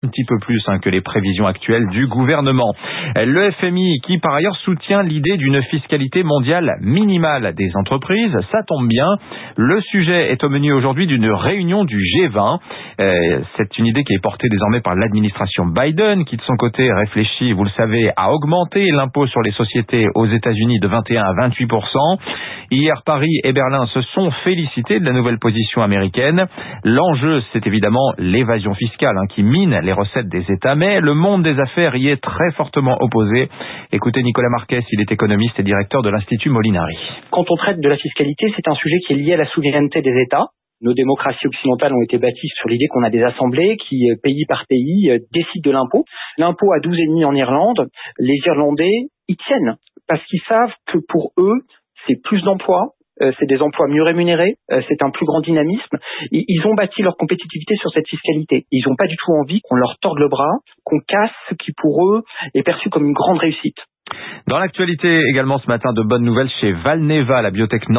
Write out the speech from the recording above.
un petit peu plus que les prévisions actuelles du gouvernement. Le FMI qui par ailleurs soutient l'idée d'une fiscalité mondiale minimale des entreprises, ça tombe bien. Le sujet est au menu aujourd'hui d'une réunion du G20. C'est une idée qui est portée désormais par l'administration Biden qui de son côté réfléchit, vous le savez, à augmenter l'impôt sur les sociétés aux États-Unis de 21 à 28%. Hier, Paris et Berlin se sont félicités de la nouvelle position américaine. L'enjeu, c'est évidemment l'évasion fiscale qui mine les recettes des États, mais le monde des affaires y est très fortement opposé. Écoutez Nicolas Marquez, il est économiste et directeur de l'Institut Molinari. Quand on traite de la fiscalité, c'est un sujet qui est lié à la souveraineté des États. Nos démocraties occidentales ont été bâties sur l'idée qu'on a des assemblées qui, pays par pays, décident de l'impôt. L'impôt à 12,5 en Irlande, les Irlandais y tiennent parce qu'ils savent que pour eux, c'est plus d'emplois, c'est des emplois mieux rémunérés, c'est un plus grand dynamisme. Ils ont bâti leur compétitivité sur cette fiscalité. Ils n'ont pas du tout envie qu'on leur torde le bras, qu'on casse ce qui pour eux est perçu comme une grande réussite. Dans l'actualité également ce matin, de bonnes nouvelles chez Valneva, la biotech